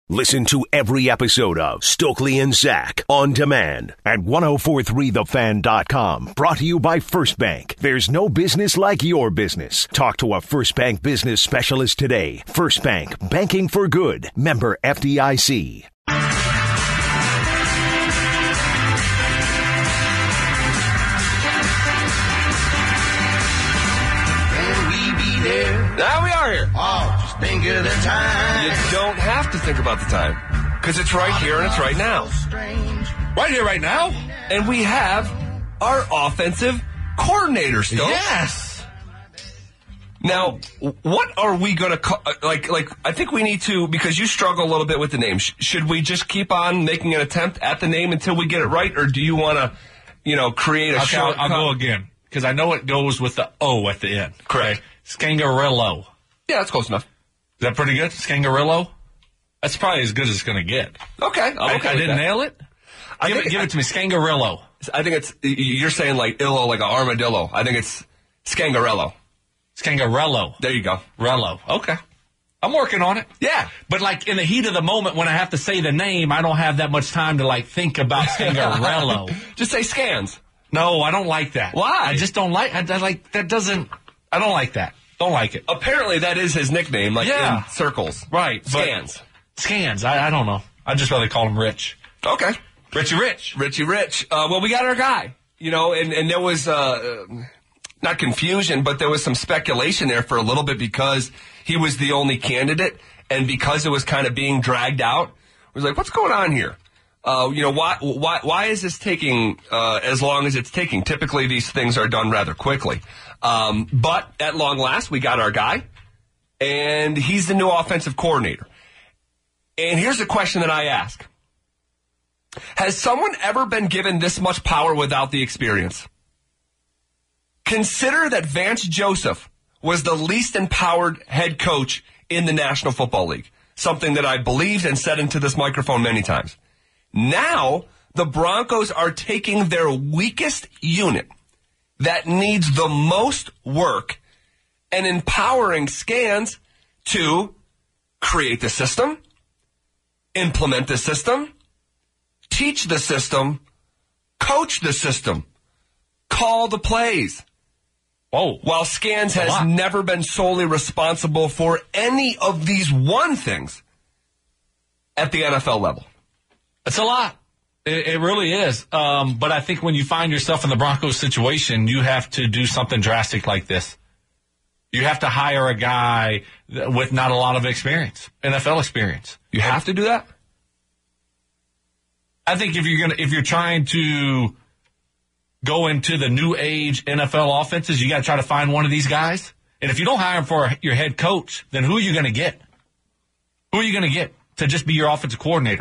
Listen to every episode of Stokely and Zach on demand at 1043thefan.com. Brought to you by First Bank. There's no business like your business. Talk to a First Bank business specialist today. First Bank, banking for good. Member FDIC. Now we are here. Oh, just think of the time. You don't have to think about the time, because it's right here and it's right now. Right here, right now? And we have our offensive coordinator still. Yes. Now, what are we going to call, like, I think we need to, because you struggle a little bit with the name. Should we just keep on making an attempt at the name until we get it right, or do you want to, create a short? I'll go again, because I know it goes with the O at the end. Correct. Okay? Scangarillo. Yeah, that's close enough. Is that pretty good? Scangarillo? That's probably as good as it's going to get. Okay. I didn't nail it? Give it to me. Scangarillo. I think you're saying like illo, like an armadillo. I think it's Scangarello. Scangarello. There you go. Rello. Okay. I'm working on it. Yeah. But like in the heat of the moment when I have to say the name, I don't have that much time to like think about Scangarello. Just say Scans. No, I don't like that. Why? I just don't like, I don't like that. Don't like it. Apparently that is his nickname, in circles. Right. Scans. Scans. I don't know. I'd just rather call him Rich. Okay. Richie Rich. Richie Rich. Well, we got our guy, and there was, not confusion, but there was some speculation there for a little bit because he was the only candidate and because it was kind of being dragged out. It was like, what's going on here? Why is this taking, as long as it's taking? Typically these things are done rather quickly. But at long last, we got our guy, and he's the new offensive coordinator. And here's a question that I ask. Has someone ever been given this much power without the experience? Consider that Vance Joseph was the least empowered head coach in the National Football League, something that I believed and said into this microphone many times. Now, the Broncos are taking their weakest unit that needs the most work and empowering Scans to create the system, implement the system, teach the system, coach the system, call the plays. Oh, while Scans has never been solely responsible for any of these one things at the NFL level. It's a lot. It really is. But I think when you find yourself in the Broncos situation, you have to do something drastic like this. You have to hire a guy with not a lot of experience, NFL experience. You have to do that? I think if you're trying to go into the new age NFL offenses, you got to try to find one of these guys. And if you don't hire him for your head coach, then who are you going to get? Who are you going to get to just be your offensive coordinator?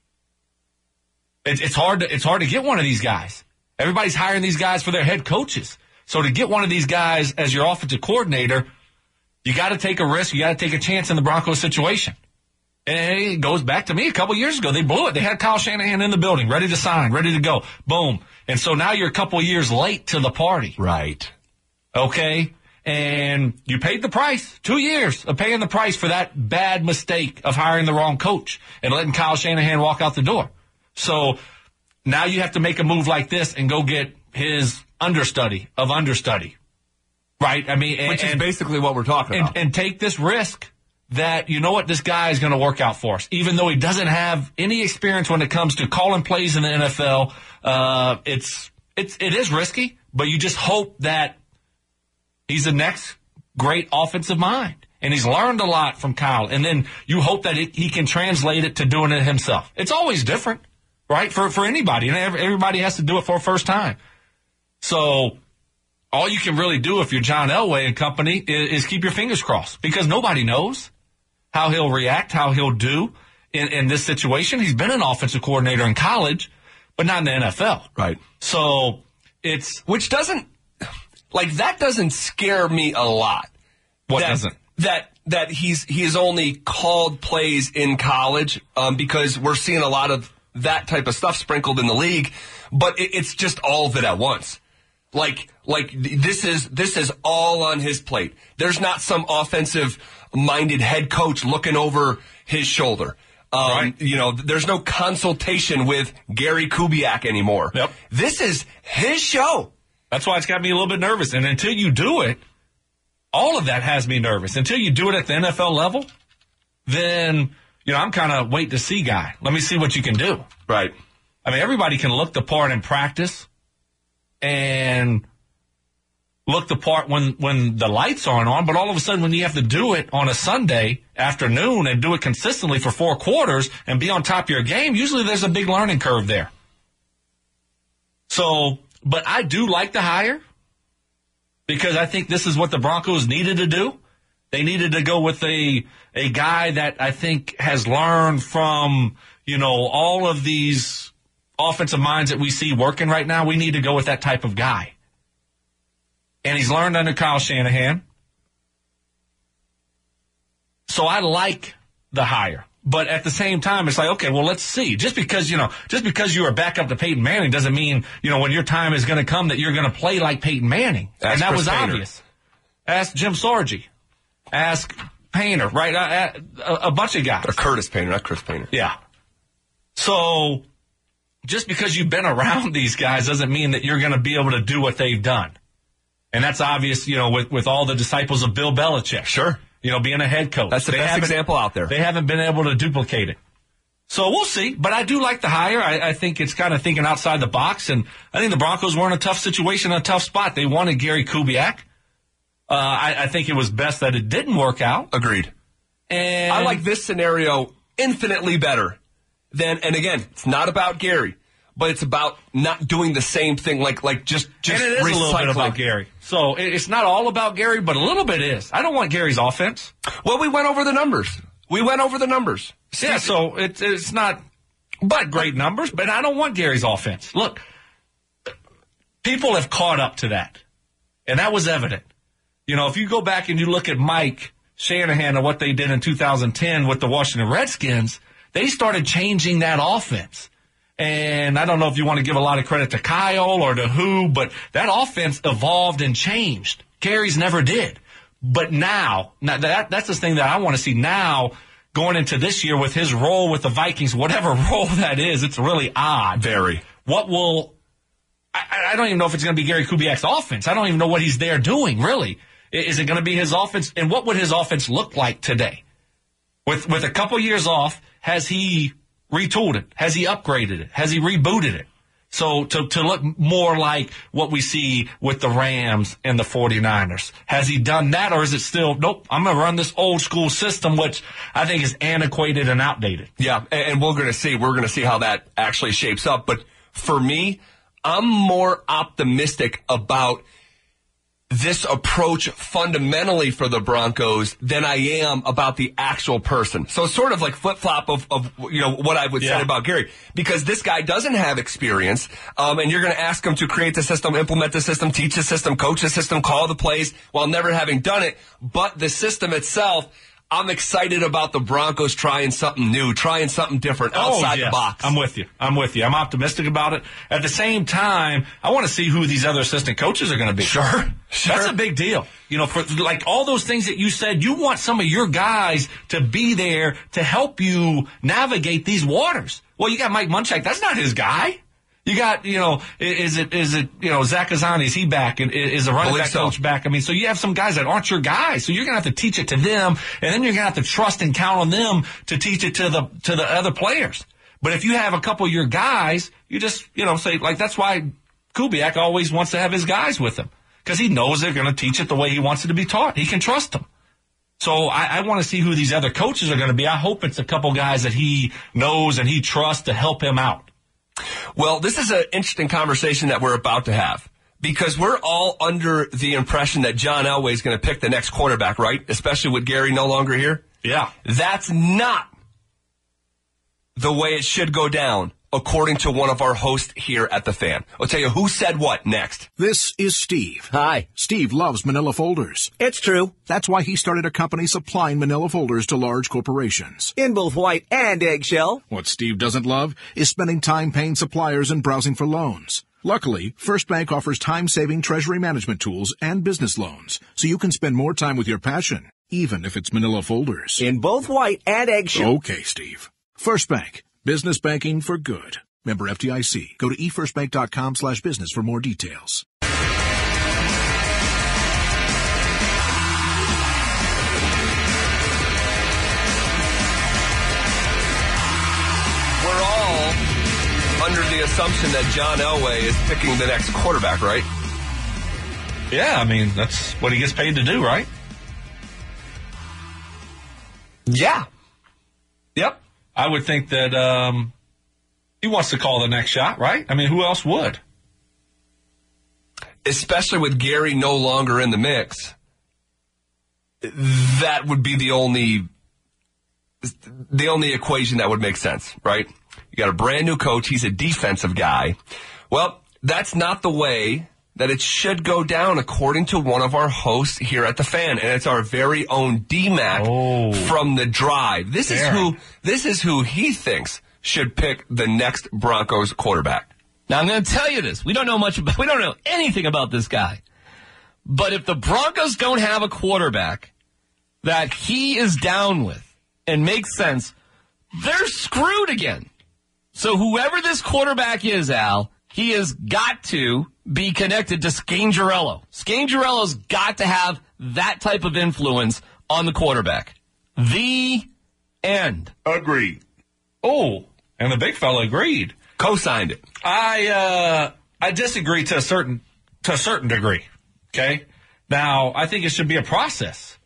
It's hard to get one of these guys. Everybody's hiring these guys for their head coaches. So to get one of these guys as your offensive coordinator, you got to take a risk. You got to take a chance in the Broncos situation. And it goes back to me a couple years ago. They blew it. They had Kyle Shanahan in the building, ready to sign, ready to go. Boom. And so now you're a couple years late to the party. Right. Okay. And you paid the price. 2 years of paying the price for that bad mistake of hiring the wrong coach and letting Kyle Shanahan walk out the door. So now you have to make a move like this and go get his understudy of understudy. Right? I mean, which is basically what we're talking about. And take this risk that, you know what, this guy is going to work out for us. Even though he doesn't have any experience when it comes to calling plays in the NFL, it is risky, but you just hope that he's the next great offensive mind. And he's learned a lot from Kyle. And then you hope that he can translate it to doing it himself. It's always different, right? For anybody. And everybody has to do it for a first time. So all you can really do if you're John Elway and company is keep your fingers crossed, because nobody knows how he'll react, how he'll do in this situation. He's been an offensive coordinator in college, but not in the NFL. Right. So which doesn't, that doesn't scare me a lot. What doesn't? That he's only called plays in college, because we're seeing a lot of that type of stuff sprinkled in the league, but it's just all of it at once. This is all on his plate. There's not some offensive minded head coach looking over his shoulder. Right. There's no consultation with Gary Kubiak anymore. Yep. This is his show. That's why it's got me a little bit nervous. And until you do it, all of that has me nervous. Until you do it at the NFL level, then, I'm kind of wait to see guy. Let me see what you can do. Right. I mean, everybody can look the part in practice and look the part when the lights aren't on, but all of a sudden when you have to do it on a Sunday afternoon and do it consistently for 4 quarters and be on top of your game, usually there's a big learning curve there. So, but I do like the hire because I think this is what the Broncos needed to do. They needed to go with a guy that I think has learned from, all of these offensive minds that we see working right now. We need to go with that type of guy. And he's learned under Kyle Shanahan. So I like the hire. But at the same time, it's like, okay, well, let's see. Just because you are back up to Peyton Manning doesn't mean, when your time is going to come that you're going to play like Peyton Manning. And that was obvious. Ask Jim Sorgi. Ask Painter, right? A bunch of guys. Or Curtis Painter, not Chris Painter. Yeah. So just because you've been around these guys doesn't mean that you're going to be able to do what they've done. And that's obvious, with all the disciples of Bill Belichick. Sure. Being a head coach. That's the best example out there. They haven't been able to duplicate it. So we'll see. But I do like the hire. I think it's kind of thinking outside the box. And I think the Broncos were in a tough situation, a tough spot. They wanted Gary Kubiak. I think it was best that it didn't work out. Agreed. And I like this scenario infinitely better than, and again, it's not about Gary. But it's about not doing the same thing, like just and it is recycling. A little bit about Gary. So it's not all about Gary, but a little bit is. I don't want Gary's offense. Well, we went over the numbers. Yeah, so it's not but great numbers, but I don't want Gary's offense. Look, people have caught up to that, and that was evident. If you go back and you look at Mike Shanahan and what they did in 2010 with the Washington Redskins, they started changing that offense. And I don't know if you want to give a lot of credit to Kyle or to who, but that offense evolved and changed. Gary's never did. But now that's the thing that I want to see now going into this year with his role with the Vikings, whatever role that is, it's really odd. Very. I don't even know if it's going to be Gary Kubiak's offense. I don't even know what he's there doing, really. Is it going to be his offense? And what would his offense look like today? With a couple years off, has he retooled it? Has he upgraded it? Has he rebooted it? So to look more like what we see with the Rams and the 49ers. Has he done that, or is it still, nope, I'm going to run this old school system, which I think is antiquated and outdated. Yeah, and we're going to see how that actually shapes up. But for me, I'm more optimistic about this approach fundamentally for the Broncos than I am about the actual person. So it's sort of like flip-flop of what I would say about Gary. Because this guy doesn't have experience, and you're going to ask him to create the system, implement the system, teach the system, coach the system, call the plays, while never having done it. But the system itself, I'm excited about the Broncos trying something new, trying something different outside the box. I'm with you. I'm optimistic about it. At the same time, I want to see who these other assistant coaches are going to be. Sure. That's a big deal. For like all those things that you said, you want some of your guys to be there to help you navigate these waters. Well, you got Mike Munchak. That's not his guy. You got, is it Zach Azzani, is he back? And is the running back coach back? I mean, so you have some guys that aren't your guys. So you're going to have to teach it to them, and then you're going to have to trust and count on them to teach it to the other players. But if you have a couple of your guys, you just, say, like, that's why Kubiak always wants to have his guys with him. Because he knows they're going to teach it the way he wants it to be taught. He can trust them. So I want to see who these other coaches are going to be. I hope it's a couple guys that he knows and he trusts to help him out. Well, this is an interesting conversation that we're about to have because we're all under the impression that John Elway is going to pick the next quarterback, right? Especially with Gary no longer here. Yeah. That's not the way it should go down, according to one of our hosts here at The Fan. I'll tell you who said what next. This is Steve. Hi. Steve loves manila folders. It's true. That's why he started a company supplying manila folders to large corporations. In both white and eggshell. What Steve doesn't love is spending time paying suppliers and browsing for loans. Luckily, First Bank offers time-saving treasury management tools and business loans, so you can spend more time with your passion, even if it's manila folders. In both white and eggshell. Okay, Steve. First Bank. Business banking for good. Member FDIC. Go to efirstbank.com/business for more details. We're all under the assumption that John Elway is picking the next quarterback, right? Yeah, I mean, that's what he gets paid to do, right? Yeah. Yep. I would think that he wants to call the next shot, right? I mean, who else would? Especially with Gary no longer in the mix, that would be the only equation that would make sense, right? You got a brand new coach. He's a defensive guy. Well, that's not the way that it should go down, according to one of our hosts here at The Fan, and it's our very own D-Mac from The Drive. This is who he thinks should pick the next Broncos quarterback. Now, I'm going to tell you this. We don't know anything about this guy. But if the Broncos don't have a quarterback that he is down with and makes sense, they're screwed again. So whoever this quarterback is, Al, he has got to be connected to Scangarello. Scangarello's got to have that type of influence on the quarterback. The end. Agreed. Oh, and the big fella agreed. Co-signed it. I disagree to a certain degree. Okay? Now, I think it should be a process.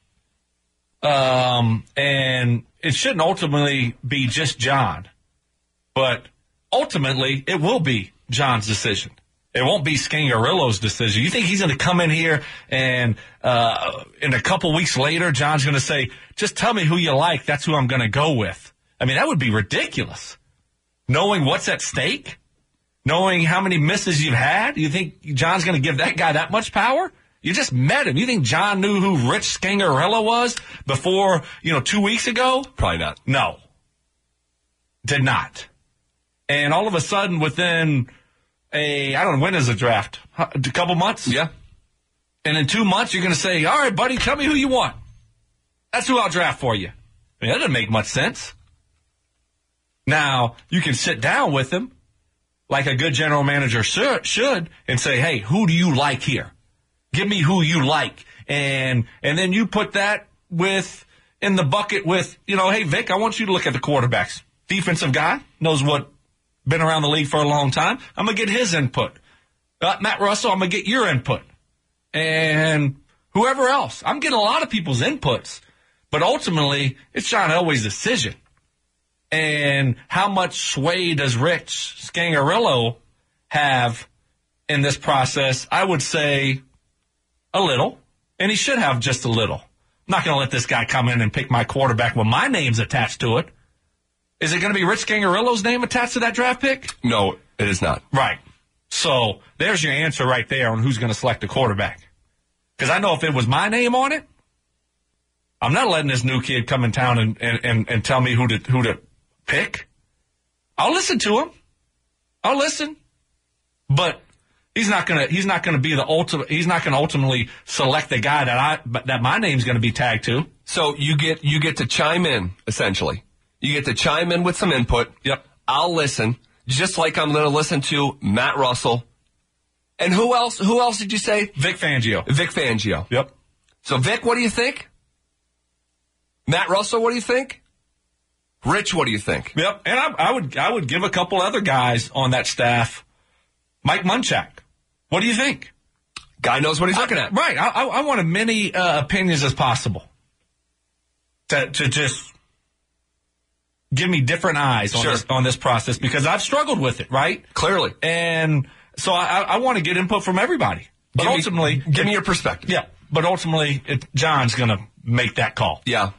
And it shouldn't ultimately be just John. But ultimately, it will be John's decision. It won't be Scangarello's decision. You think he's going to come in here and in a couple weeks later, John's going to say, just tell me who you like. That's who I'm going to go with. I mean, that would be ridiculous. Knowing what's at stake, knowing how many misses you've had, you think John's going to give that guy that much power? You just met him. You think John knew who Rich Scangarello was before, 2 weeks ago? Probably not. No. Did not. And all of a sudden, within I don't know, when is the draft? A couple months? Yeah. And in 2 months, you're going to say, all right, buddy, tell me who you want. That's who I'll draft for you. I mean, that doesn't make much sense. Now, you can sit down with him like a good general manager should and say, hey, who do you like here? Give me who you like. And then you put that in the bucket with, hey, Vic, I want you to look at the quarterbacks. Defensive guy, knows been around the league for a long time. I'm going to get his input. Matt Russell, I'm going to get your input. And whoever else. I'm getting a lot of people's inputs. But ultimately, it's John Elway's decision. And how much sway does Rich Scangarello have in this process? I would say a little. And he should have just a little. I'm not going to let this guy come in and pick my quarterback when my name's attached to it. Is it going to be Rich Scangarello's name attached to that draft pick? No, it is not. Right. So there's your answer right there on who's going to select the quarterback. Because I know if it was my name on it, I'm not letting this new kid come in town and tell me who to pick. I'll listen to him. I'll listen. But he's not going to be the ultimate. He's not going to ultimately select the guy that my name's going to be tagged to. So you get to chime in, essentially. You get to chime in with some input. Yep. I'll listen, just like I'm going to listen to Matt Russell. And who else? Who else did you say? Vic Fangio. Vic Fangio. Yep. So, Vic, what do you think? Matt Russell, what do you think? Rich, what do you think? Yep. And I would give a couple other guys on that staff. Mike Munchak. What do you think? Guy knows what he's looking at. Right. I want as many opinions as possible to just give me different eyes on this process, because I've struggled with it, right? Clearly. And so I want to get input from everybody. But give me your perspective. Yeah. But ultimately, John's going to make that call. Yeah.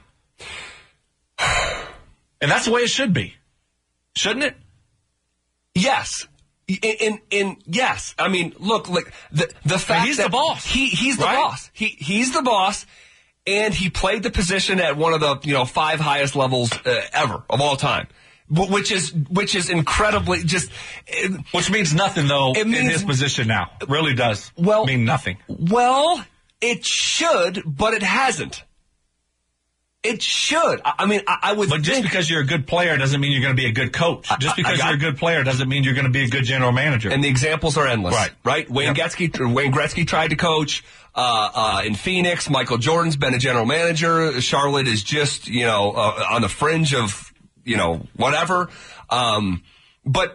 And that's the way it should be. Shouldn't it? Yes. Yes. I mean, look, the fact he's that the boss. He's the right? boss. He's the boss. And he played the position at one of the 5 highest levels ever of all time, which is incredibly just. Which means nothing though in his position now. It really does. Mean nothing. Well, it should, but it hasn't. It should. I mean, I would. But just because you're a good player doesn't mean you're going to be a good coach. Just because you're a good player doesn't mean you're going to be a good general manager. And the examples are endless. Right. Wayne Gretzky tried to coach in Phoenix. Michael Jordan's been a general manager. Charlotte is just, on the fringe of, whatever. But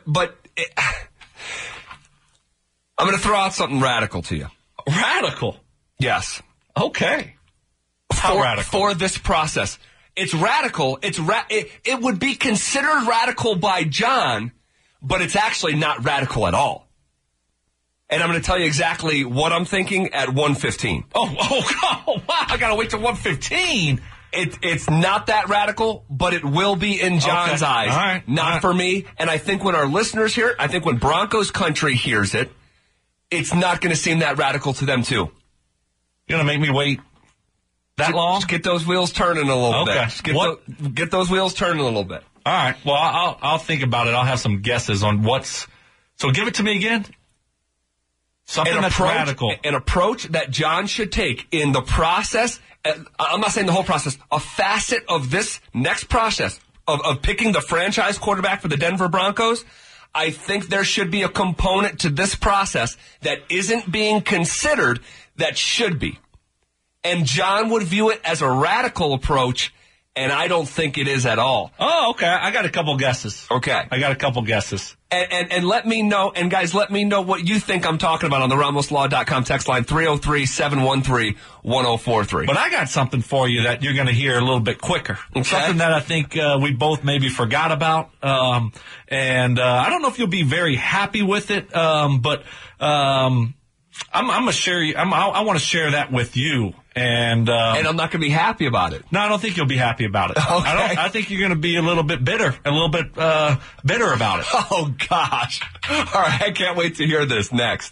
I'm going to throw out something radical to you. Radical? Yes. Okay. How radical? For this process. It's radical. It would be considered radical by John, but it's actually not radical at all. And I'm going to tell you exactly what I'm thinking at 1:15. Oh, wow. I got to wait till 1:15. It's not that radical, but it will be in John's eyes. All right. Not for me. And I think when our listeners hear it, I think when Broncos country hears it, it's not going to seem that radical to them, too. You're going to make me wait that long? Just get those wheels turning a little bit. Just get those wheels turning a little bit. All right. Well, I'll think about it. I'll have some guesses on what's... So give it to me again. Something that's radical. An approach that John should take in the process. I'm not saying the whole process. A facet of this next process of picking the franchise quarterback for the Denver Broncos. I think there should be a component to this process that isn't being considered that should be. And John would view it as a radical approach, and I don't think it is at all. Oh, okay. I got a couple guesses. Okay. I got a couple guesses. And let me know, and guys, let me know what you think I'm talking about on the RamosLaw.com text line 303-713-1043. But I got something for you that you're going to hear a little bit quicker. Okay. Something that I think we both maybe forgot about. And I don't know if you'll be very happy with it, but I'm going to share you. I want to share that with you. And I'm not going to be happy about it. No, I don't think you'll be happy about it. Okay. I think you're going to be a little bit bitter about it. Oh, gosh. All right, I can't wait to hear this next.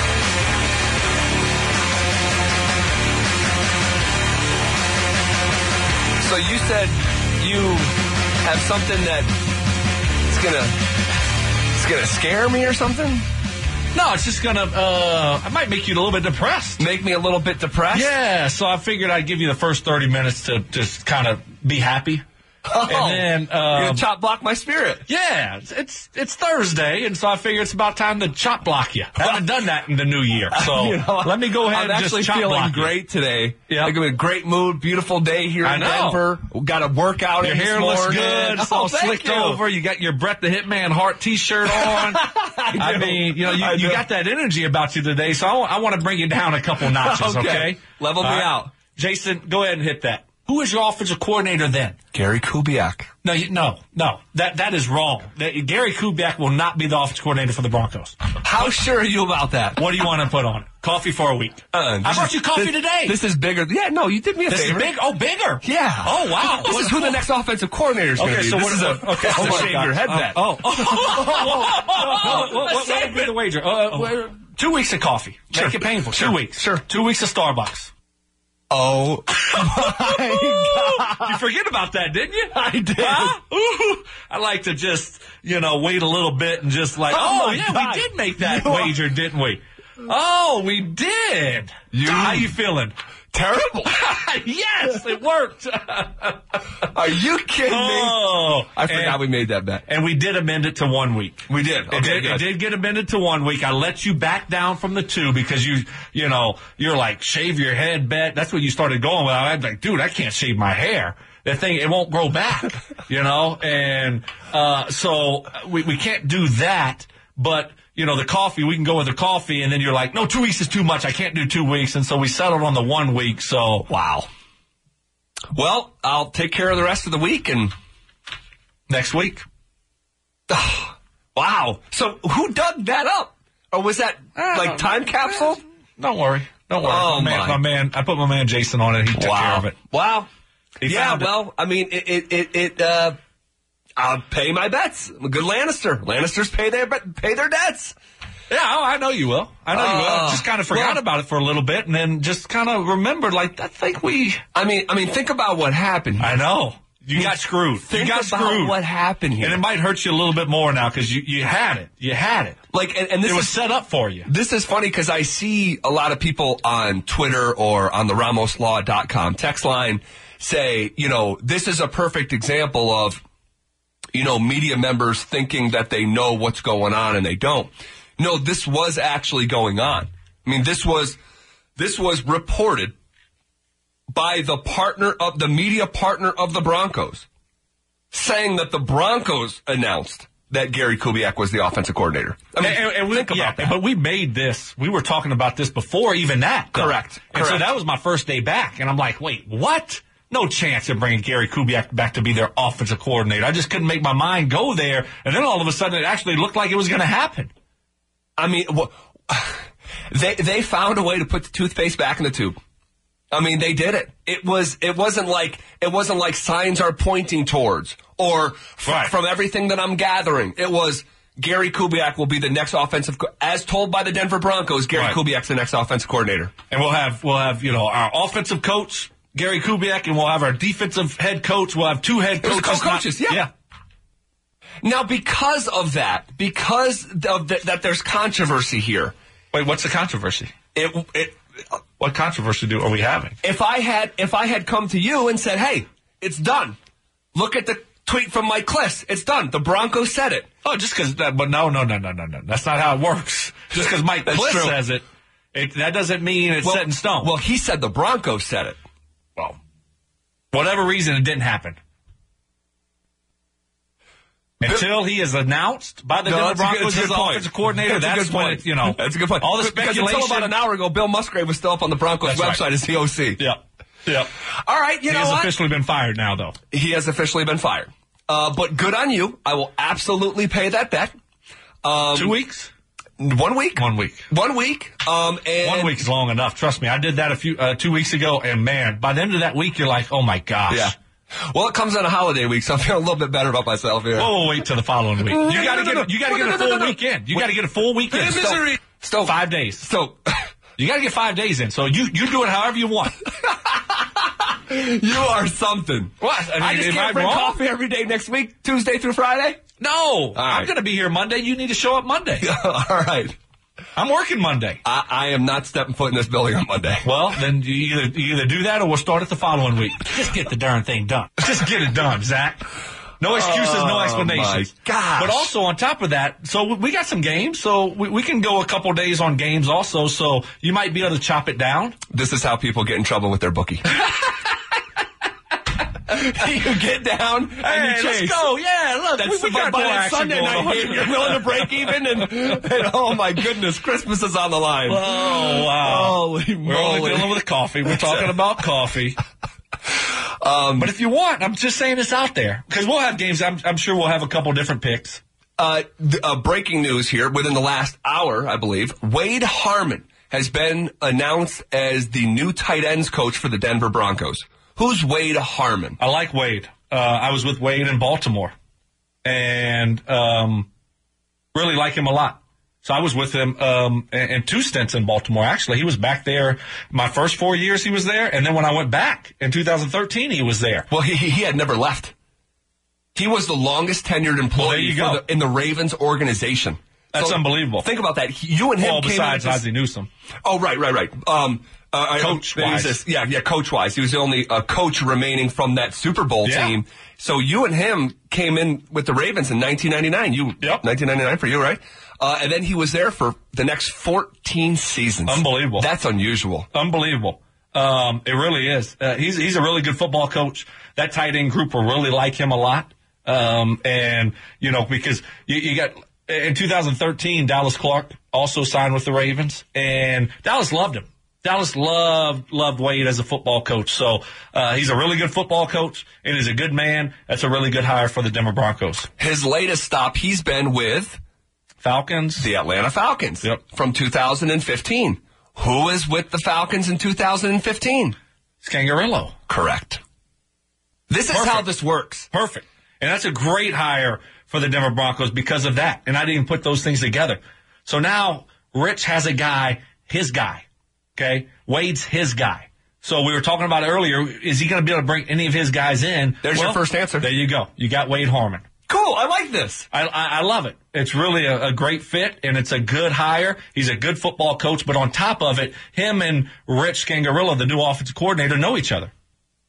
So you said you have something that it's gonna scare me or something? No, it's just gonna, I might make you a little bit depressed. Make me a little bit depressed? Yeah, so I figured I'd give you the first 30 minutes to just kind of be happy. Oh, and then, you're gonna chop block my spirit. Yeah, it's Thursday, and so I figure it's about time to chop block you. I haven't done that in the new year, so let me go ahead and just chop block you. I'm actually feeling great today. Yeah. Like I'm in a great mood, beautiful day here in Denver. Got a workout Your in hair this looks morning. good, it's all slicked over. You got your Brett the Hitman Hart t-shirt on. I mean, you got that energy about you today, so I want to bring you down a couple notches, okay? Level me out. Jason, go ahead and hit that. Who is your offensive coordinator then? Gary Kubiak. No. That is wrong. Gary Kubiak will not be the offensive coordinator for the Broncos. How sure are you about that? What do you want to put on it? Coffee for a week. I brought you coffee today. This is bigger. Yeah, no, you did me a favor. This is big? Oh, bigger? Yeah. Oh, wow. This is who the next offensive coordinator is going to be. So this is a shave your head bet. What would be the wager? 2 weeks of coffee. Sure. Make it painful. Sure. 2 weeks. Sure. 2 weeks of Starbucks. Oh, my God. You forget about that, didn't you? I did. Huh? I like to just, wait a little bit and just like, God. we did make that wager, didn't we? Oh, we did. How you feeling? Terrible. Yes, it worked. Are you kidding me? Oh, I forgot we made that bet. And we did amend it to 1 week. We did. Okay, it did get amended to 1 week. I let you back down from the 2 because you're like, shave your head bet. That's what you started going with. I was like, dude, I can't shave my hair. That thing, it won't grow back, and so we can't do that, but the coffee, we can go with the coffee, and then you're like, no, 2 weeks is too much. I can't do 2 weeks. And so we settled on the 1 week. So, wow. Well, I'll take care of the rest of the week and next week. Wow. So who dug that up? Or was that like time capsule? Don't worry. Oh, my man, I put my man Jason on it. He took care of it. Wow. Well, I mean, I'll pay my bets. I'm a good Lannister. Lannisters pay their debts. Yeah, I know you will. Just kind of forgot about it for a little bit, and then just kind of remembered, I think we... I mean, think about what happened here. I know. You got screwed. Think about what happened here. And it might hurt you a little bit more now because you had it. You had it. And this was set up for you. This is funny because I see a lot of people on Twitter or on the RamosLaw.com text line say, this is a perfect example of, media members thinking that they know what's going on and they don't. No, this was actually going on. I mean, this was reported by the media partner of the Broncos, saying that the Broncos announced that Gary Kubiak was the offensive coordinator. I mean, think about that. But we made this. We were talking about this before even that. Correct. And so that was my first day back, and I'm like, wait, what? No chance of bringing Gary Kubiak back to be their offensive coordinator. I just couldn't make my mind go there, and then all of a sudden it actually looked like it was going to happen. I mean, they found a way to put the toothpaste back in the tube. I mean, they did it. It wasn't like signs are pointing towards or from everything that I'm gathering. It was Gary Kubiak will be the next as told by the Denver Broncos. Gary Kubiak's the next offensive coordinator, and we'll have our offensive coach Gary Kubiak, and we'll have our defensive head coach. We'll have two head coaches. Co-coaches, yeah. Now, because of that, that there's controversy here. Wait, what's the controversy? What controversy are we having? If I had come to you and said, "Hey, it's done. Look at the tweet from Mike Kliss. It's done. The Broncos said it." Oh, just because that? But no. That's not how it works. Just because Mike Kliss says it, that doesn't mean it's set in stone. Well, he said the Broncos said it. Well, whatever reason, it didn't happen. Until he is announced by the Denver Broncos as the offensive coordinator, that's when it's, That's a good point. All the speculation. Because until about an hour ago, Bill Musgrave was still up on the Broncos website as the OC. Yep. All right, he has officially been fired now, though. He has officially been fired. But good on you. I will absolutely pay that bet. 2 weeks? 1 week? 1 week. 1 week. And 1 week is long enough. Trust me. I did that 2 weeks ago, and man, by the end of that week, you're like, oh my gosh. Yeah. Well, it comes on a holiday week, so I'm feeling a little bit better about myself here. We'll wait till the following week. You got to get a full weekend. You got to get a full weekend. Still 5 days. So you got to get 5 days in. So you do it however you want. You are something. What? I just can't bring coffee every day next week, Tuesday through Friday? No. I'm going to be here Monday. You need to show up Monday. All right. I'm working Monday. I am not stepping foot in this building on Monday. Well, then you either do that or we'll start it the following week. Just get the darn thing done. Just get it done, Zach. No excuses, no explanations. My gosh. But also on top of that, so we got some games, so we can go a couple days on games also, so you might be able to chop it down. This is how people get in trouble with their bookie. You get down and you chase. Let's go. Yeah, look, we got more action Sunday going night game, you're willing to break even, and oh my goodness, Christmas is on the line. Oh, wow. Holy moly. We're only dealing with coffee. We're talking about coffee. But if you want, I'm just saying this out there, because we'll have games. I'm sure we'll have a couple different picks. Breaking news here within the last hour, I believe. Wade Harmon has been announced as the new tight ends coach for the Denver Broncos. Who's Wade Harmon? I like Wade. I was with Wade in Baltimore, and really like him a lot. So I was with him in 2 stints in Baltimore, actually. He was back there my first 4 years he was there, and then when I went back in 2013, he was there. Well, he had never left. He was the longest tenured employee in the Ravens organization. That's unbelievable. Think about that. You and him came besides Ozzie Newsome. Oh, right. Coach-wise. Coach-wise. He was the only coach remaining from that Super Bowl team. So you and him came in with the Ravens in 1999. 1999 for you, right? And then he was there for the next 14 seasons. Unbelievable. That's unusual. Unbelievable. It really is. He's a really good football coach. That tight end group will really like him a lot. And, because you got... In 2013, Dallas Clark also signed with the Ravens, and Dallas loved him. Dallas loved Wade as a football coach. So he's a really good football coach, and he's a good man. That's a really good hire for the Denver Broncos. His latest stop, he's been with Falcons. The Atlanta Falcons. Yep. From 2015. Who is with the Falcons in 2015? Scangarello. Correct. This is how this works. Perfect. And that's a great hire for the Denver Broncos because of that. And I didn't put those things together. So now Rich has a guy, his guy. Okay? Wade's his guy. So we were talking about earlier, is he going to be able to bring any of his guys in? There's your first answer. There you go. You got Wade Harmon. Cool. I like this. I love it. It's really a great fit, and it's a good hire. He's a good football coach, but on top of it, him and Rich Scangarello, the new offensive coordinator, know each other.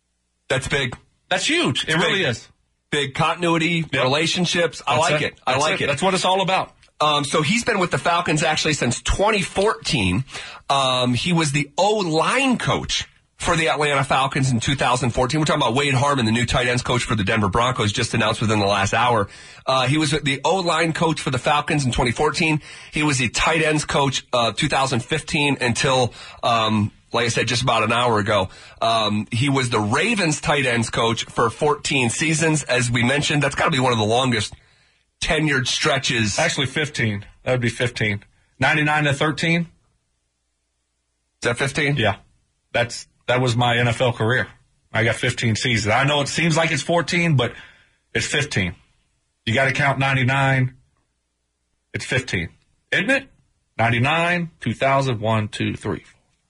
That's big. That's huge. It really is. Big continuity, relationships. I like it. I like it. That's what it's all about. So he's been with the Falcons actually since 2014. He was the O-line coach for the Atlanta Falcons in 2014. We're talking about Wade Harmon, the new tight ends coach for the Denver Broncos, just announced within the last hour. He was the O-line coach for the Falcons in 2014. He was the tight ends coach 2015 until, like I said, just about an hour ago. He was the Ravens tight ends coach for 14 seasons. As we mentioned, that's got to be one of the longest tenured stretches. Actually, 15. That would be 15. 99 to 13. Is that 15? Yeah. That was my NFL career. I got 15 seasons. I know it seems like it's 14, but it's 15. You got to count 99. It's 15. Isn't it? 99, 2000, 1, 2, 3,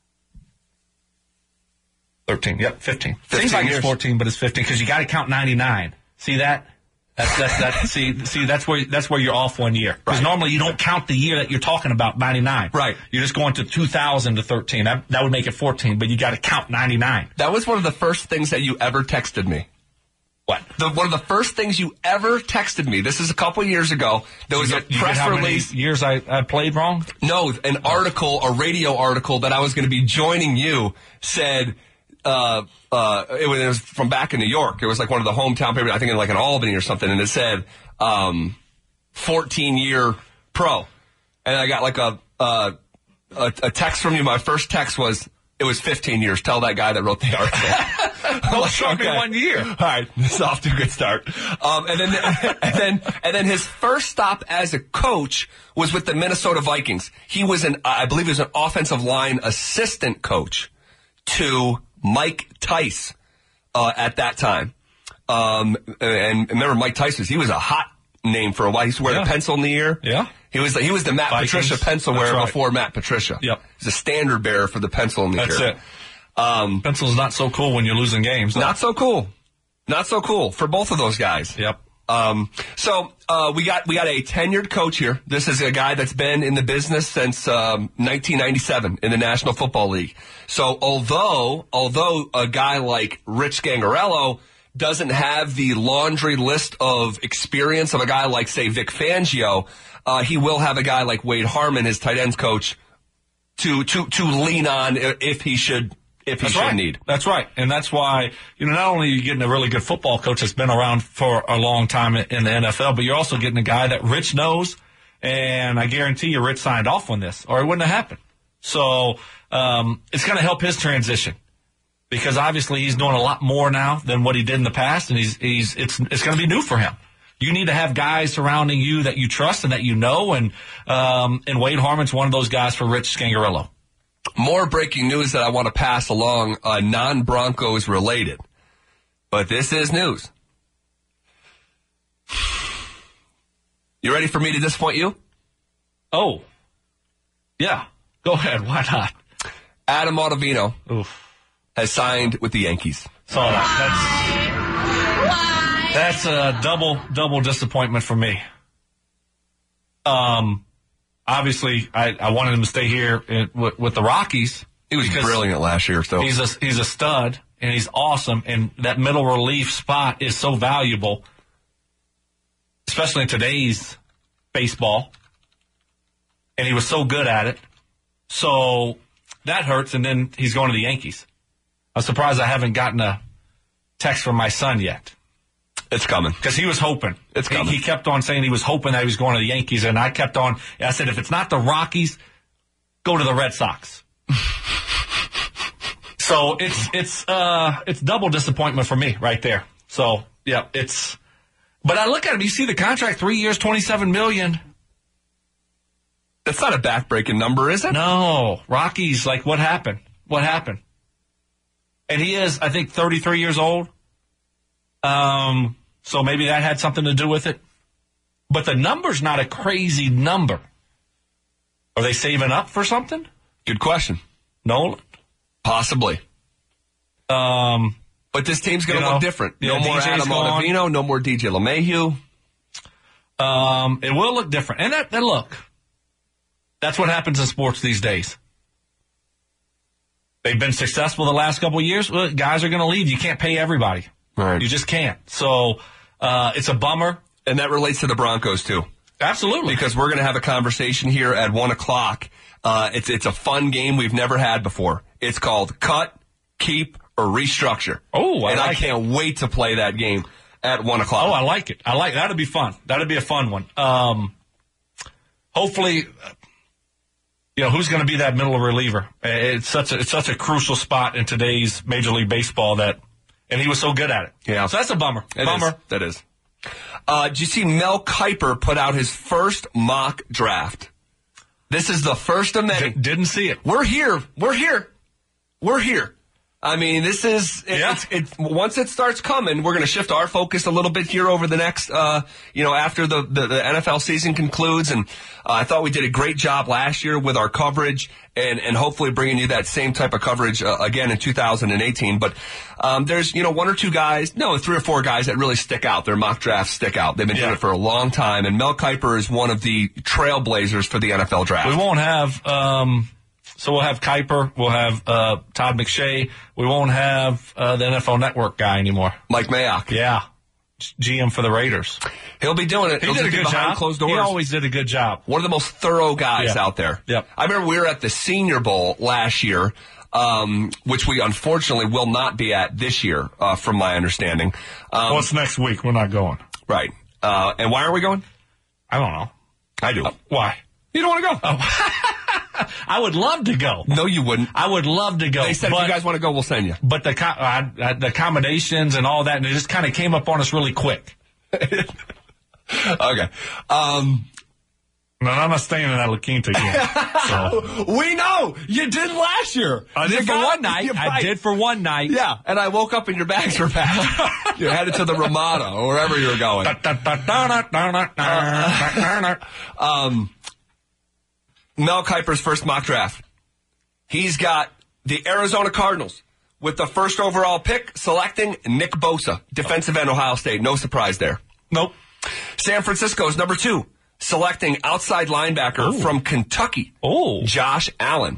4. 13. Yep, 15. Seems like it's 14, but it's 15 because you got to count 99. See that? See, that's where you're off 1 year. Because normally you don't count the year that you're talking about, 99. Right. You're just going to 2000 to 13. That would make it 14, but you got to count 99. That was one of the first things that you ever texted me. What? One of the first things you ever texted me. This is a couple years ago. There was a press release. How many years I played wrong? No, an article, a radio article that I was going to be joining you said. It was from back in New York. It was like one of the hometown papers, I think in like in Albany or something, and it said 14-year pro. And I got like a text from you. My first text was, it was 15 years. Tell that guy that wrote the article. Well, short me 1 year. All right, this is off to a good start. And then his first stop as a coach was with the Minnesota Vikings. He was I believe he was an offensive line assistant coach to Mike Tice at that time. And remember Mike Tice he was a hot name for a while. He used to wear the pencil in the ear. Yeah. He was the Matt Vikings. Patricia pencil wearer before Matt Patricia. Yep. He's a standard bearer for the pencil in the ear. That's it. Pencil's not so cool when you're losing games. Though. Not so cool. Not so cool for both of those guys. Yep. So we got a tenured coach here. This is a guy that's been in the business since 1997 in the National Football League. So although a guy like Rich Scangarello doesn't have the laundry list of experience of a guy like, say, Vic Fangio, he will have a guy like Wade Harmon, his tight ends coach, to lean on if he should. Need. That's right. And that's why, not only are you getting a really good football coach that's been around for a long time in the NFL, but you're also getting a guy that Rich knows. And I guarantee you Rich signed off on this or it wouldn't have happened. So, it's going to help his transition because obviously he's doing a lot more now than what he did in the past. And it's going to be new for him. You need to have guys surrounding you that you trust and that you know. And Wade Harmon's one of those guys for Rich Scangarello. More breaking news that I want to pass along, non-Broncos related. But this is news. You ready for me to disappoint you? Oh. Yeah. Go ahead. Why not? Adam Ottavino has signed with the Yankees. Saw that. That's a double disappointment for me. Obviously, I wanted him to stay here with the Rockies. He was brilliant last year, so he's a stud and he's awesome. And that middle relief spot is so valuable, especially in today's baseball. And he was so good at it, so that hurts. And then he's going to the Yankees. I'm surprised I haven't gotten a text from my son yet. It's coming. Because he was hoping. It's coming. He kept on saying he was hoping that he was going to the Yankees, and I said, if it's not the Rockies, go to the Red Sox. So it's double disappointment for me right there. So, yeah, but I look at him, you see the contract, 3 years, $27 million. That's not a backbreaking number, is it? No. Rockies, like, what happened? What happened? And he is, I think, 33 years old. So maybe that had something to do with it. But the number's not a crazy number. Are they saving up for something? Good question. Nolan? Possibly. But this team's going to look different. No more Adam Ottavino, no more DJ LeMahieu. It will look different. And that look, that's what happens in sports these days. They've been successful the last couple of years. Well, guys are going to leave. You can't pay everybody. Right. You just can't. So it's a bummer. And that relates to the Broncos, too. Absolutely. Because we're going to have a conversation here at 1 o'clock. It's a fun game we've never had before. It's called Cut, Keep, or Restructure. Oh, I can't wait to play that game at 1 o'clock. Oh, I like it. That'd be fun. That'd be a fun one. Hopefully, who's going to be that middle reliever? It's such a crucial spot in today's Major League Baseball and he was so good at it. Yeah. So that's a bummer. That is. Did you see Mel Kiper put out his first mock draft? This is the first of many. Didn't see it. We're here. I mean, this is, once it starts coming, we're going to shift our focus a little bit here over the next, after the NFL season concludes. And I thought we did a great job last year with our coverage and hopefully bringing you that same type of coverage again in 2018. But there's, one or two guys, 3 or 4 guys that really stick out. Their mock drafts stick out. They've been doing it for a long time. And Mel Kiper is one of the trailblazers for the NFL draft. We won't have... So we'll have Kiper, we'll have Todd McShay. We won't have the NFL Network guy anymore. Mike Mayock. Yeah. GM for the Raiders. He'll be doing it. He did a good job. Closed doors. He always did a good job. One of the most thorough guys out there. Yep. I remember we were at the Senior Bowl last year, which we unfortunately will not be at this year, from my understanding. It's next week? We're not going. Right. And why are we going? I don't know. I do. Why? You don't want to go? Oh. I would love to go. No, you wouldn't. I would love to go. They said if you guys want to go, we'll send you. But the accommodations and all that, and it just kind of came up on us really quick. Okay. No, I'm not staying in that La Quinta again. So. We know! You did last year. I did for one night. I did for one night. Yeah, and I woke up and your bags were packed. You're headed to the Ramada or wherever you're going. Mel Kiper's first mock draft. He's got the Arizona Cardinals with the first overall pick selecting Nick Bosa, defensive end, Ohio State. No surprise there. Nope. San Francisco's number 2, selecting outside linebacker from Kentucky, Josh Allen.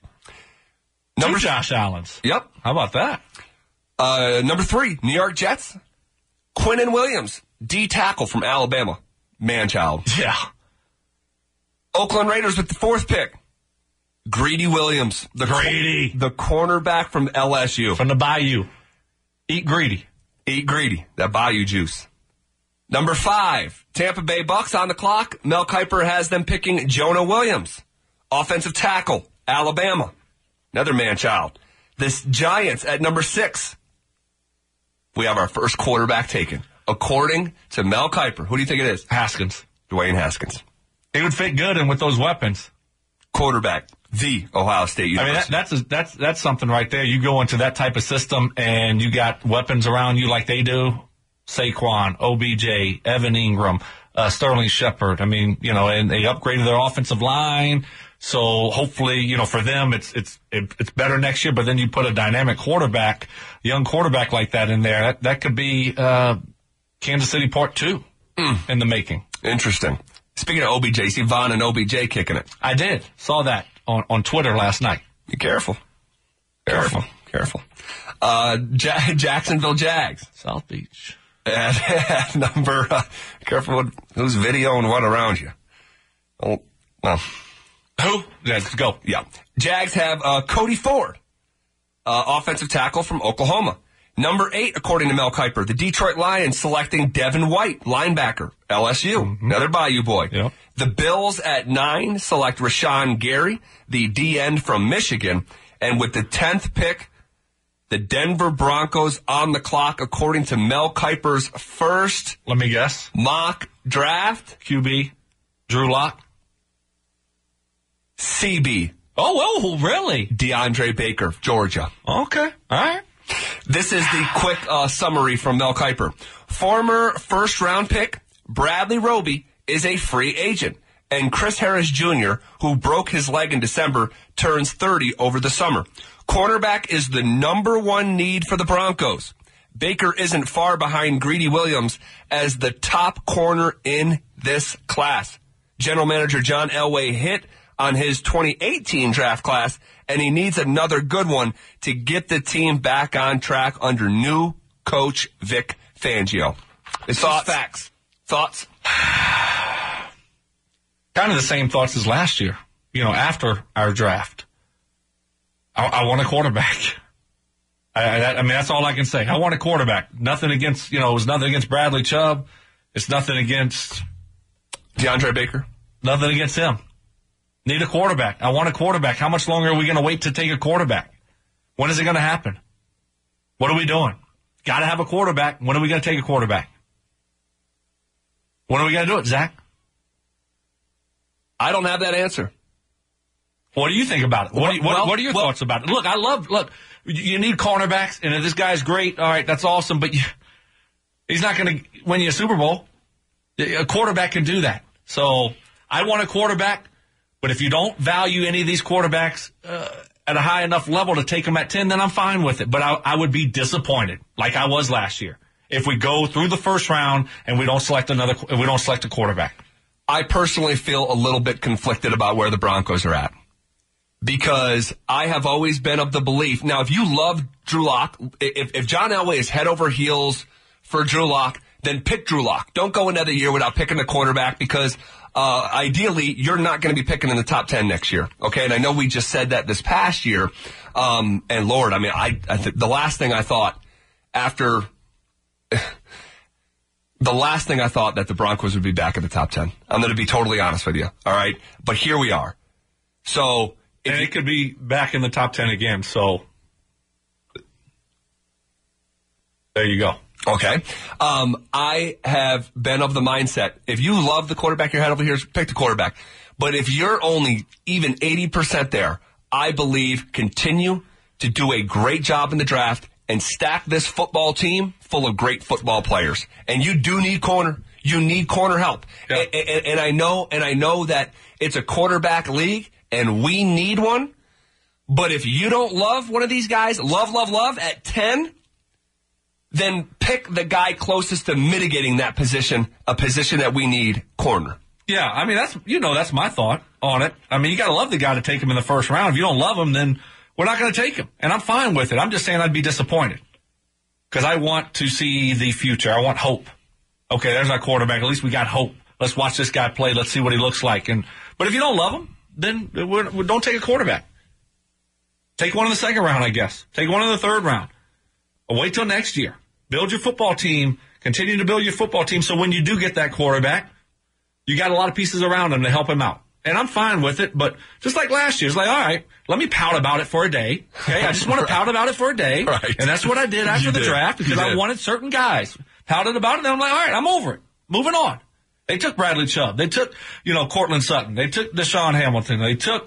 Josh Allens. Yep. How about that? Number 3, New York Jets, Quinnen Williams, D tackle from Alabama. Man-child. Yeah. Oakland Raiders with the 4th pick, Greedy Williams. The cornerback from LSU. From the Bayou. Eat greedy. Eat greedy. That Bayou juice. Number 5, Tampa Bay Bucks on the clock. Mel Kiper has them picking Jonah Williams, offensive tackle, Alabama. Another man-child. The Giants at number 6. We have our first quarterback taken. According to Mel Kiper. Who do you think it is? Haskins. Dwayne Haskins. He would fit good in with those weapons. Quarterback, the Ohio State University. I mean, that's something right there. You go into that type of system and you got weapons around you like they do. Saquon, OBJ, Evan Ingram, Sterling Shepard. I mean, and they upgraded their offensive line. So hopefully, for them, it's better next year. But then you put a dynamic quarterback, young quarterback like that in there. That could be Kansas City Part 2 in the making. Interesting. Speaking of OBJ, see Von and OBJ kicking it. I did. Saw that on Twitter last night. Be careful. Careful. Jacksonville Jags. South Beach. At number, careful who's videoing what around you. Oh, well. Who? Let's go. Yeah. Jags have Cody Ford, offensive tackle from Oklahoma. Number 8, according to Mel Kiper, the Detroit Lions selecting Devin White, linebacker, LSU, another Bayou boy. Yep. The Bills at 9 select Rashawn Gary, the D-end from Michigan. And with the 10th pick, the Denver Broncos on the clock, according to Mel Kiper's first Let me guess. Mock draft. QB, Drew Lock. CB. Oh, really? DeAndre Baker, Georgia. Okay. All right. This is the quick summary from Mel Kiper. Former first-round pick Bradley Roby is a free agent, and Chris Harris Jr., who broke his leg in December, turns 30 over the summer. Cornerback is the number 1 need for the Broncos. Baker isn't far behind Greedy Williams as the top corner in this class. General Manager John Elway hit on his 2018 draft class, and he needs another good one to get the team back on track under new coach Vic Fangio. His thoughts? Facts. Thoughts? Kind of the same thoughts as last year, after our draft. I want a quarterback. I mean, that's all I can say. I want a quarterback. Nothing against, it was nothing against Bradley Chubb. It's nothing against DeAndre Baker. Nothing against him. Need a quarterback. I want a quarterback. How much longer are we going to wait to take a quarterback? When is it going to happen? What are we doing? Got to have a quarterback. When are we going to take a quarterback? When are we going to do it, Zach? I don't have that answer. What do you think about it? What are your thoughts about it? Look, you need cornerbacks, and if this guy's great, all right, that's awesome, but he's not going to win you a Super Bowl. A quarterback can do that. So I want a quarterback, but if you don't value any of these quarterbacks at a high enough level to take them at 10, then I'm fine with it. But I would be disappointed, like I was last year, if we go through the first round and we don't select a quarterback. I personally feel a little bit conflicted about where the Broncos are at, because I have always been of the belief. Now, if you love Drew Lock, if John Elway is head over heels for Drew Lock, then pick Drew Lock. Don't go another year without picking a quarterback, because ideally you're not going to be picking in the top 10 next year. Okay, and I know we just said that this past year. And Lord, I mean, the last thing I thought after. The last thing I thought that the Broncos would be back in the top 10. I'm going to be totally honest with you. All right. But here we are. So. And it could be back in the top 10 again. So. There you go. Okay. I have been of the mindset, if you love the quarterback you had over here, pick the quarterback. But if you're only even 80% there, I believe continue to do a great job in the draft and stack this football team full of great football players. And you do need corner. You need corner help. Yeah. And I know that it's a quarterback league and we need one. But if you don't love one of these guys, love at 10, then pick the guy closest to mitigating that position, a position that we need, corner. Yeah, I mean, that's my thought on it. I mean, you got to love the guy to take him in the first round. If you don't love him, then we're not going to take him. And I'm fine with it. I'm just saying I'd be disappointed because I want to see the future. I want hope. Okay, there's our quarterback. At least we got hope. Let's watch this guy play. Let's see what he looks like. But if you don't love him, then don't take a quarterback. Take one in the second round, I guess. Take one in the third round. Or wait till next year. Build your football team. Continue to build your football team so when you do get that quarterback, you got a lot of pieces around him to help him out. And I'm fine with it, but just like last year, it's like, all right, let me pout about it for a day. Okay, I just want to pout about it for a day. Right. And that's what I did after the draft because I wanted certain guys. Pouted about it, and I'm like, all right, I'm over it. Moving on. They took Bradley Chubb. They took, Cortland Sutton. They took Deshaun Hamilton. They took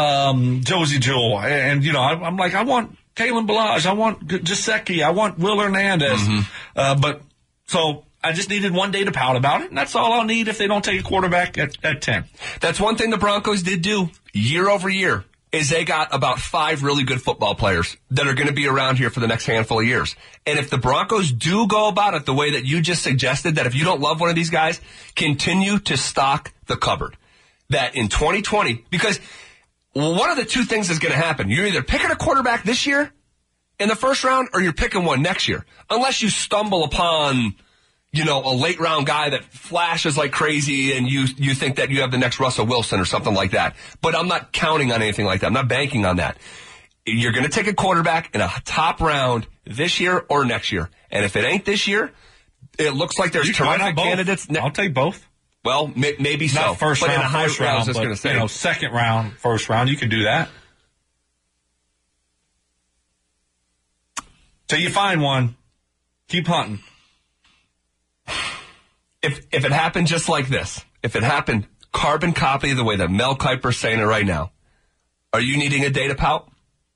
Josie Jewell. And, I'm like, I want Kalen Ballage. I want Gesicki. I want Will Hernandez. Mm-hmm. So I just needed one day to pout about it, and that's all I'll need if they don't take a quarterback at 10. That's one thing the Broncos did do year over year is they got about 5 really good football players that are going to be around here for the next handful of years. And if the Broncos do go about it the way that you just suggested, that if you don't love one of these guys, continue to stock the cupboard. That in 2020, because one of the two things is going to happen. You're either picking a quarterback this year in the first round or you're picking one next year. Unless you stumble upon, a late round guy that flashes like crazy and you think that you have the next Russell Wilson or something like that. But I'm not counting on anything like that. I'm not banking on that. You're going to take a quarterback in a top round this year or next year. And if it ain't this year, it looks like there's terrific candidates. I'll take both. Well, maybe so. Not first round, in a high first round, I was just going to say. Second round, first round, you can do that. Till you find one, keep hunting. If it happened just like this, if it happened carbon copy the way that Mel Kiper's saying it right now, are you needing a day to pout?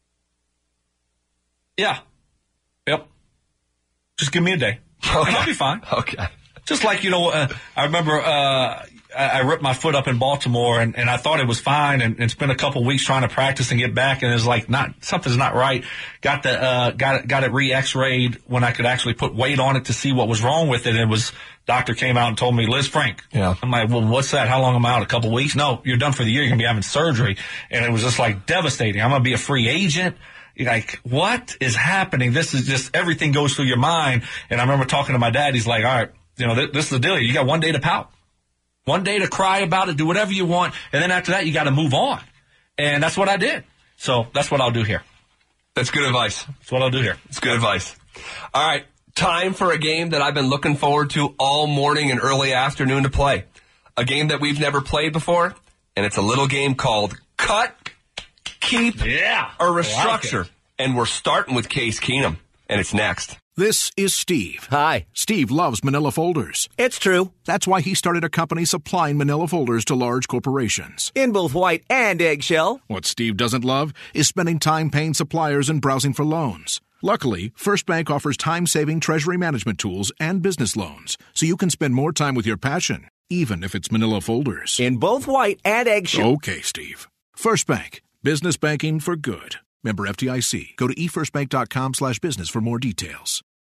Yeah. Yep. Just give me a day. Okay. And I'll be fine. Okay. Just like, I remember I ripped my foot up in Baltimore, and I thought it was fine, and spent a couple weeks trying to practice and get back, and it was like something's not right. Got it re-X-rayed when I could actually put weight on it to see what was wrong with it. And doctor came out and told me, Liz Frank. Yeah. I'm like, well, what's that? How long am I out? A couple weeks? No, you're done for the year. You're gonna be having surgery. And it was just like devastating. I'm gonna be a free agent. You're like, what is happening? This is just, everything goes through your mind. And I remember talking to my dad. He's like, all right, this is the deal. You got 1 day to pout. 1 day to cry about it, do whatever you want. And then after that, you got to move on. And that's what I did. So that's what I'll do here. That's good advice. That's what I'll do here. It's good advice. All right. Time for a game that I've been looking forward to all morning and early afternoon to play. A game that we've never played before. And it's a little game called Cut, Keep, or Restructure. And we're starting with Case Keenum. And it's next. This is Steve. Hi. Steve loves manila folders. It's true. That's why he started a company supplying manila folders to large corporations. In both white and eggshell. What Steve doesn't love is spending time paying suppliers and browsing for loans. Luckily, First Bank offers time-saving treasury management tools and business loans, so you can spend more time with your passion, even if it's manila folders. In both white and eggshell. Okay, Steve. First Bank. Business banking for good. Member FDIC. Go to efirstbank.com/business for more details.